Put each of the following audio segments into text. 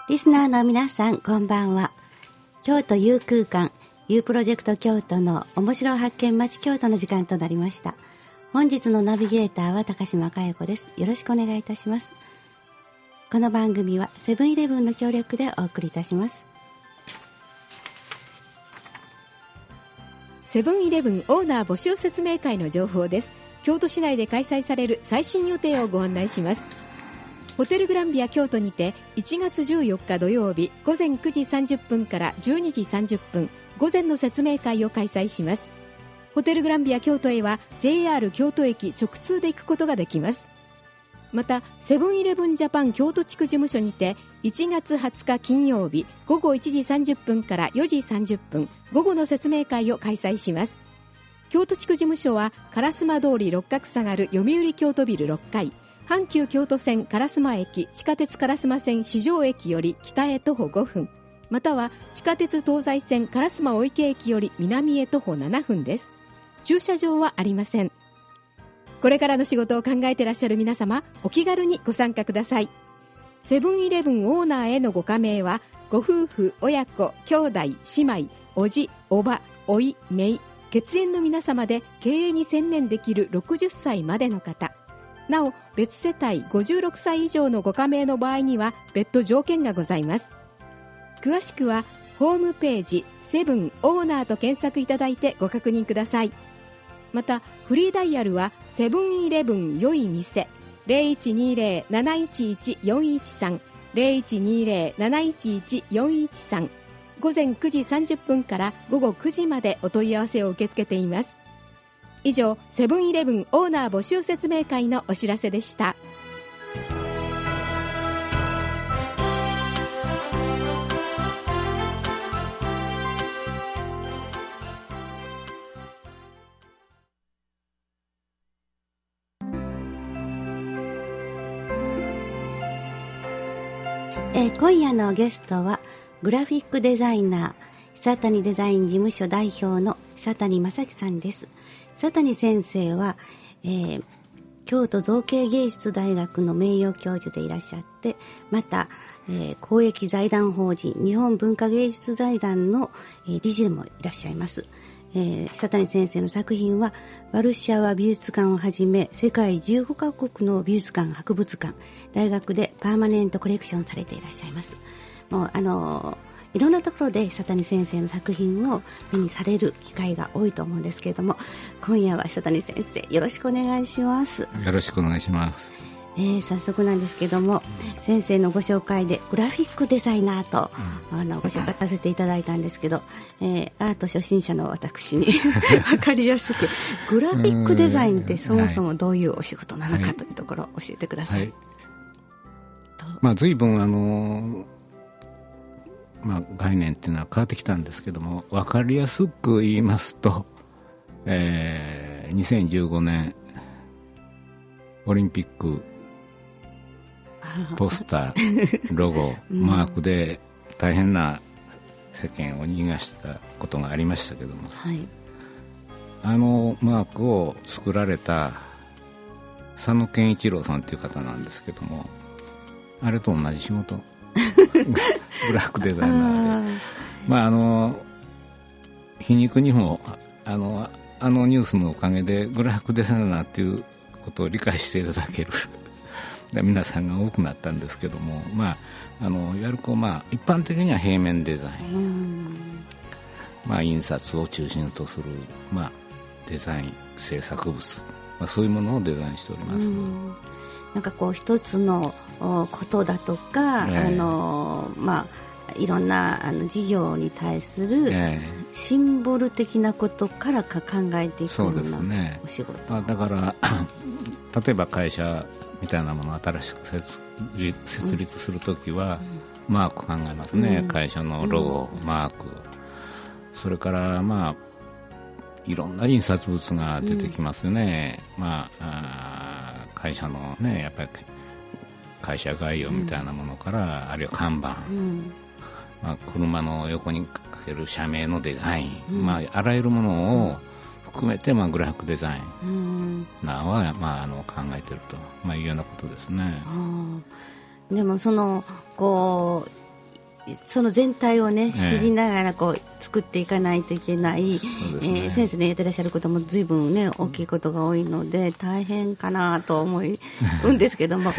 リスナーの皆さん、こんばんは。京都 U 空間 U プロジェクト京都の面白発見町京都の時間となりました。本日のナビゲーターは高島佳代子です。よろしくお願いいたします。この番組はセブンイレブンの協力でお送りいたします。 セブンイレブンオーナー募集説明会の情報です。京都市内で開催される最新予定をご案内します。ホテルグランビア京都にて1月14日土曜日午前9時30分から12時30分午前の説明会を開催します。ホテルグランビア京都へは JR 京都駅直通で行くことができます。またセブンイレブンジャパン京都地区事務所にて1月20日金曜日午後1時30分から4時30分午後の説明会を開催します。京都地区事務所は烏丸通り六角下がる読売京都ビル6階、阪急京都線烏丸駅地下鉄烏丸線四条駅より北へ徒歩5分、または地下鉄東西線烏丸御池駅より南へ徒歩7分です。駐車場はありません。これからの仕事を考えていらっしゃる皆様、お気軽にご参加ください。セブンイレブンオーナーへのご加盟はご夫婦、親子、兄弟、姉妹、おじ、おば、おい、めい、血縁の皆様で経営に専念できる60歳までの方、なお別世帯56歳以上のご加盟の場合には別途条件がございます。詳しくはホームページセブンオーナーと検索いただいてご確認ください。またフリーダイヤルはセブンイレブン良い店 0120-711-413 0120-711-413 午前9時30分から午後9時までお問い合わせを受け付けています。以上、セブンイレブンオーナー募集説明会のお知らせでした。 今夜のゲストはグラフィックデザイナー久谷デザイン事務所代表の久谷正樹さんです。久谷先生は、京都造形芸術大学の名誉教授でいらっしゃって、また、公益財団法人日本文化芸術財団の、理事でもいらっしゃいます。久谷先生の作品はワルシャワ美術館をはじめ世界15カ国の美術館、博物館、大学でパーマネントコレクションされていらっしゃいます。もういろんなところで久谷先生の作品を目にされる機会が多いと思うんですけれども、今夜は久谷先生よろしくお願いします。 よろしくお願いします。 早速なんですけども、先生のご紹介でグラフィックデザイナーと、ご紹介させていただいたんですけど、アート初心者の私に分かりやすくグラフィックデザインってそもそもどういうお仕事なのかというところを教えてください。 随分概念っていうのは変わってきたんですけども、分かりやすく言いますと、2015年オリンピックポスターロゴマークで大変な世間を逃がしたことがありましたけども、あのマークを作られた佐野健一郎さんという方なんですけども、あれと同じ仕事グラフィックデザイナーで、皮肉にもあのニュースのおかげでグラフィックデザイナーということを理解していただける皆さんが多くなったんですけども、いわゆる一般的には平面デザイン、印刷を中心とする、デザイン制作物、そういうものをデザインしております。 なんかこう一つのことだとか、いろんな事業に対するシンボル的なことから考えていくようなお仕事、 だから例えば会社みたいなものを新しく設立するときは、マーク考えますね、会社のロゴ、マーク、それからいろんな印刷物が出てきますよね。会社のね、やっぱり会社概要みたいなものから、あるいは看板、車の横にかける社名のデザイン、あらゆるものを含めて、グラフィックデザインナーは、考えていると、いうようなことですね。 でもこうその全体をね、知りながらこう作っていかないといけない、先生のやってらっしゃることも随分ね大きいことが多いので大変かなと思うんですけども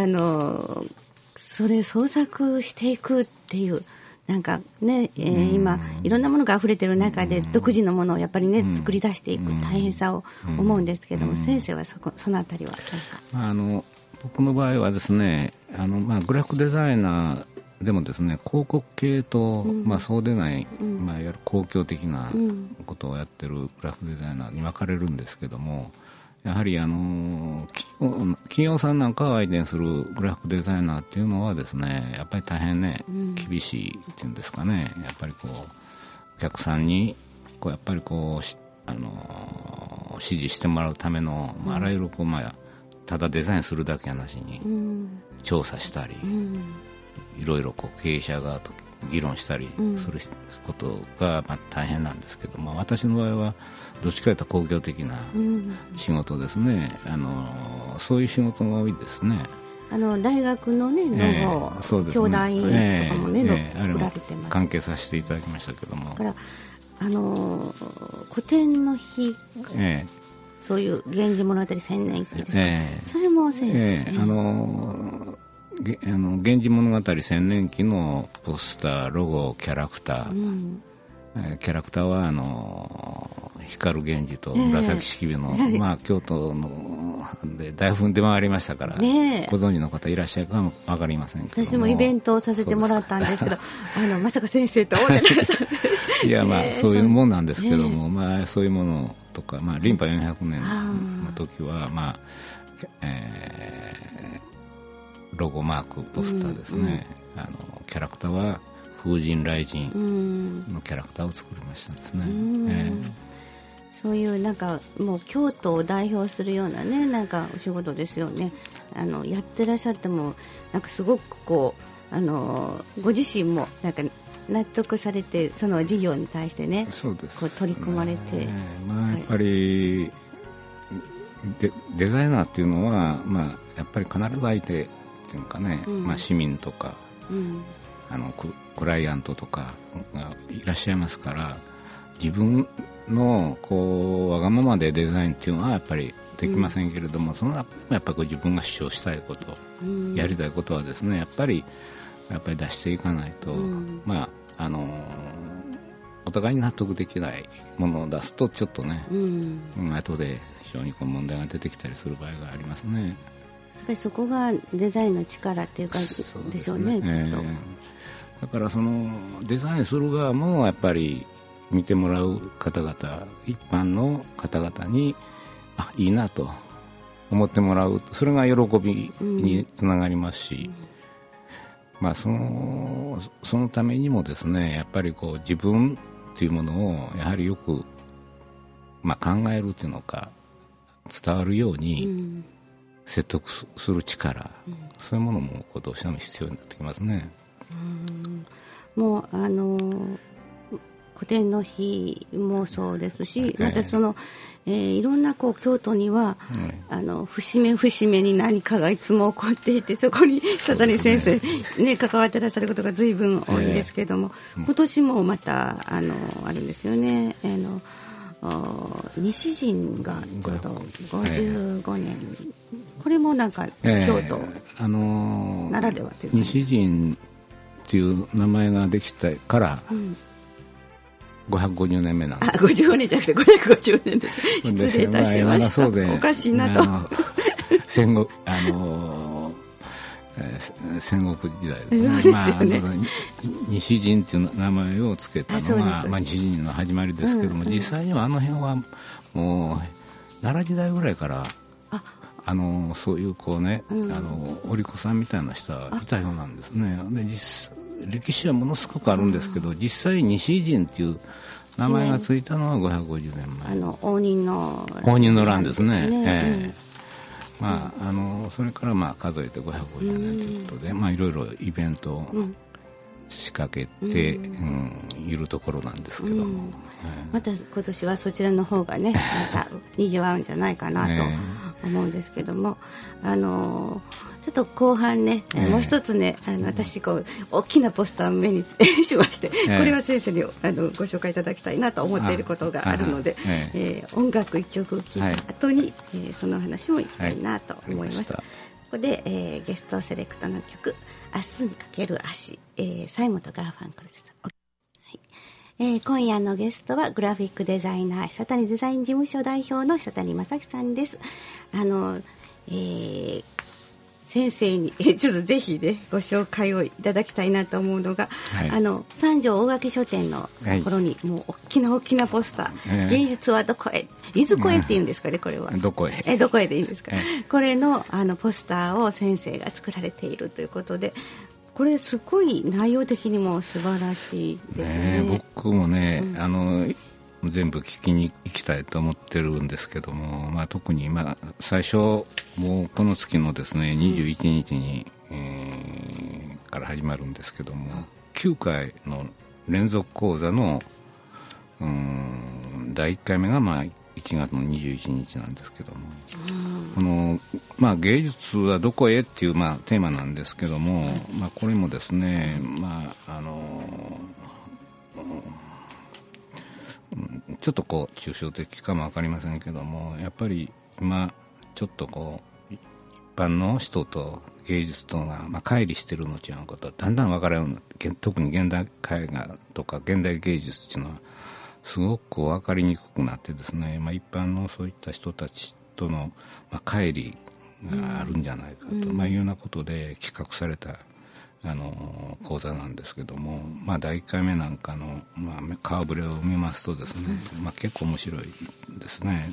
それ創作していくっていうなんかね、今いろんなものが溢れてる中で独自のものをやっぱりね作り出していく大変さを思うんですけども、先生はそのあたりは何か僕の場合はですねグラフィックデザイナーでもですね広告系と、そうでない、いわゆる公共的なことをやってるグラフィックデザイナーに分かれるんですけども、やはり企業さんなんかを相手にするグラフィックデザイナーっていうのはですねやっぱり大変ね厳しいっていうんですかね、やっぱりこうお客さんにこうやっぱりこう指示してもらうための、あらゆるこう、ただデザインするだけの話に調査したり、いろいろこう経営者側と議論したりすることが大変なんですけども、私の場合はどっちかというと公共的な仕事ですね、そういう仕事が多いですね。 大学のねロゴ、 そうですね、 教団員とかもね、作られてます。 関係させていただきましたけども、 だから古典の日、そういう源氏物語千年記ですか、それも先生、源氏物語千年記のポスター、ロゴ、キャラクター、キャラクターは光源氏と紫式部の、京都ので大分出回りましたから、ご存知の方いらっしゃるかも分かりませんけども、 私もイベントをさせてもらったんですけどまさか先生と思ってなかったいやそういうもんなんですけども、そういうものとか、リンパ400年の時はロゴマークポスターですね、キャラクターは風神雷神のキャラクターを作りましたですね。 そういうなんかもう京都を代表するようなねなんかお仕事ですよね。やってらっしゃってもなんかすごくこうご自身もなんか納得されてその事業に対してね、 そうですね、 こう取り組まれて、 やっぱりデザイナーっていうのは、やっぱり必ず相手っていうかね、市民とか、クライアントとかがいらっしゃいますから、自分のこうわがままでデザインっていうのはやっぱりできませんけれども、その中でやっぱり自分が主張したいこと、やりたいことはですねやっぱり出していかないと、お互いに納得できないものを出すとちょっとね、後で非常にこう問題が出てきたりする場合がありますね。 やっぱりそこがデザインの力っていうかでしょうね。 だからそのデザインする側もやっぱり見てもらう方々、一般の方々にいいなと思ってもらう、それが喜びにつながりますし、そのためにもですねやっぱりこう自分というものをやはりよく、考えるというのか伝わるように説得する力、そういうものもどうしても必要になってきますね。 もう古典の日もそうですし、またその、いろんなこう京都には、節目節目に何かがいつも起こっていて、そこに佐谷先生、関わってらっしゃることが随分多いんですけども、今年もまたあるんですよね。西陣がちょうど55年、これもなんか京都ならではという、 西陣っていう名前ができてから、550年目なんです。 55年じゃなくて550年です。失礼いたしました。おかしいなと。 戦国時代ですね。西陣という名前をつけたのが西陣の始まりですけども、実際にはあの辺はもう奈良時代ぐらいからそういうこうね、お利口さんみたいな人はいたようなんですね。で歴史はものすごくあるんですけど、実際西陣っていう名前がついたのは550年前、応仁の乱ですね。それから数えて550年ということで、いろいろイベントを仕掛けて、いるところなんですけども、 また今年はそちらの方がねまた賑わうんじゃないかなと思うんですけども、ちょっと後半ね、もう一つね、私こう大きなポスターを目にしまして、これは先生にご紹介いただきたいなと思っていることがあるので、音楽一曲聴いた後に、その話もいきたいなと思います。ここで、ゲストセレクトの曲明日にかける足、サイモンとガーファンクルです。今夜のゲストはグラフィックデザイナー久谷デザイン事務所代表の久谷正樹さんです。先生にちょっとぜひねご紹介をいただきたいなと思うのが、三条大垣書店のところに、もう大きなポスター、芸術はどこへ、いずこへっていうんですかね、これはどこへ、 どこへでいいんですか、これのポスターを先生が作られているということで、これすごい内容的にも素晴らしいですね。 僕もね、全部聞きに行きたいと思ってるんですけども、特に最初もうこの月のですね21日に、から始まるんですけども、9回の連続講座の第1回目が1月の21日なんですけども、この、芸術はどこへっていう、テーマなんですけども、これもですね、ちょっとこう抽象的かも分かりませんけども、やっぱり今ちょっとこう一般の人と芸術とが乖離してるのちゃうことはだんだん分からんようになって、特に現代絵画とか現代芸術っていうのはすごく分かりにくくなってですね、一般のそういった人たちとの乖離があるんじゃないかと、いうようなことで企画された講座なんですけども、第1回目なんかの、顔ぶれを見ますとですね、結構面白いですね。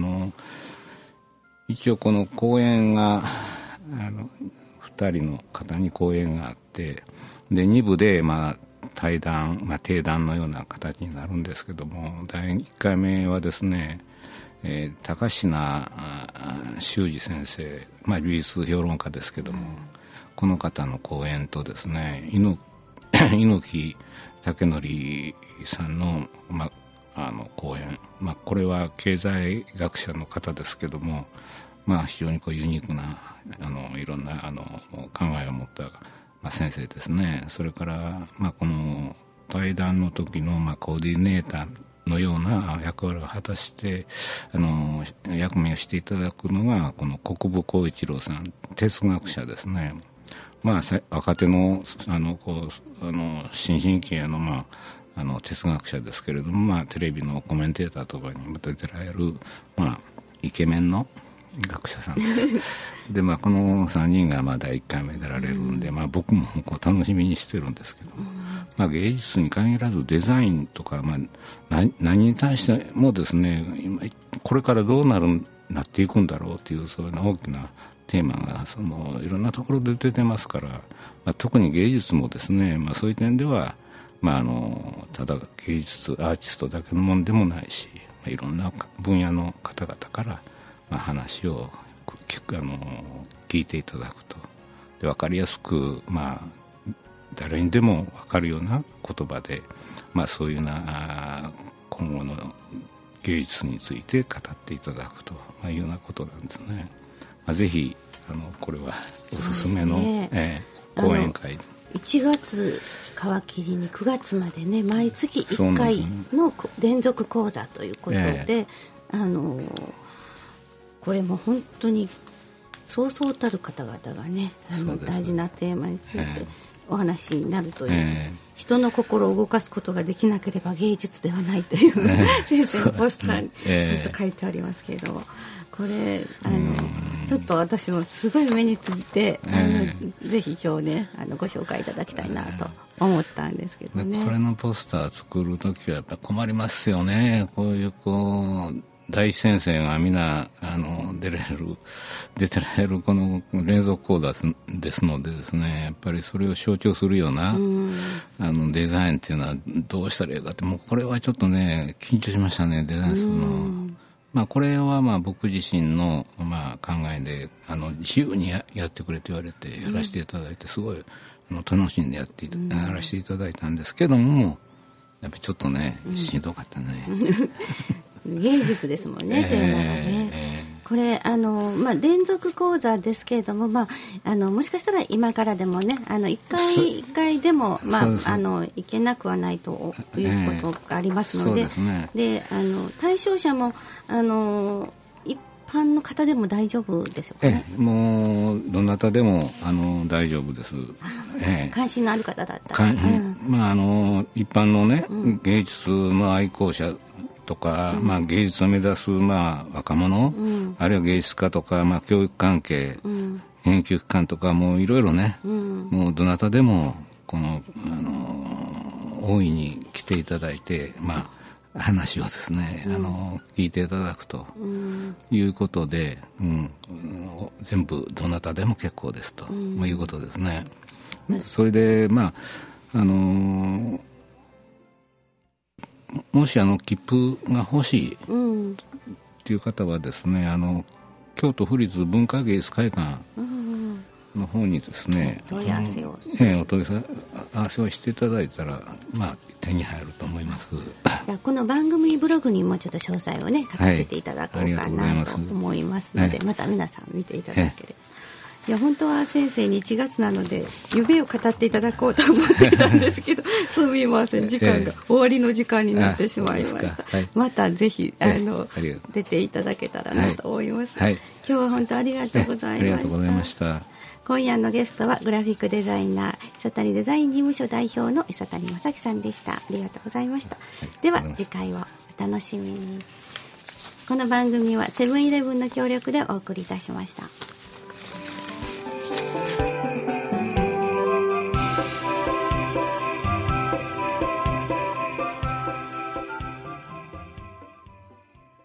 一応この講演が2人の方に講演があって、で2部で対談、定談のような形になるんですけども、第1回目はですね、高階修二先生、美術評論家ですけども、この方の講演とですね、猪木武則さんの、講演、これは経済学者の方ですけども、非常にユニークないろんな考えを持った先生ですね。それから、この対談の時の、コーディネーターのような役割を果たして役目をしていただくのがこの国分光一郎さん、哲学者ですね。若手の新進気鋭の哲学者ですけれども、テレビのコメンテーターとかにも出てられる、イケメンの学者さんですで、この3人が第1回目出られるんで、僕も楽しみにしてるんですけど、芸術に限らずデザインとか、何に対してもですね、これからどうなっていくんだろうという、そういう大きなテーマがいろんなところで出てますから、特に芸術もですね、そういう点では、ただ芸術アーティストだけのものでもないし、いろんな分野の方々から話を聞いていただくと、で分かりやすく、誰にでも分かるような言葉で、そういうような今後の芸術について語っていただくというようなことなんですね。ぜひこれはおすすめの、講演会。 1月皮切りに9月までね、毎月1回の連続講座ということで、これも本当にそうそうたる方々がね、大事なテーマについてお話になるという、人の心を動かすことができなければ芸術ではないという、先生のポスターに書いてありますけれども、これちょっと私もすごい目について、ぜひ今日ねご紹介いただきたいなと思ったんですけどね。 これのポスター作るときはやっぱ困りますよね。こういう大先生がみんな出てられるこの連続講座ですのでですね、やっぱりそれを象徴するような、デザインっていうのはどうしたらいいかって、もうこれはちょっとね緊張しましたね、デザインするの。これは僕自身の考えで自由に やってくれと言われてやらせていただいて、すごい楽しんでやらせていただいたんですけども、やっぱりちょっとねしんどかったね。 芸術ですもんね、テーマがね。 これ連続講座ですけれども、もしかしたら今からでもね一回でも、いけなくはないということがありますので、で対象者も一般の方でも大丈夫ですよね。 もうどなたでも大丈夫です。 関心のある方だったら、 一般のね、芸術の愛好者とか、芸術を目指す、若者、あるいは芸術家とか、教育関係、研究機関とか、もういろいろね、もうどなたでもこの大いに来ていただいて、話をですね、聞いていただくということで、全部どなたでも結構ですと、いうことですね。それでもし切符が欲しいという方はですね、京都府立文化芸術会館の方にですね、 お問い合わせをしていただいたら、手に入ると思います。 この番組ブログにもちょっと詳細をね書かせていただこうかなと思いますので、また皆さん見ていただければ。いや本当は先生に1月なので夢を語っていただこうと思っていたんですけどすみません、時間が終わりの時間になってしまいました。またぜひ出ていただけたらなと思います。今日は本当ありがとうございました。 ありがとうございました。 今夜のゲストはグラフィックデザイナー久谷デザイン事務所代表の久谷正樹さんでした。ありがとうございました。では次回をお楽しみに。この番組はセブンイレブンの協力でお送りいたしました。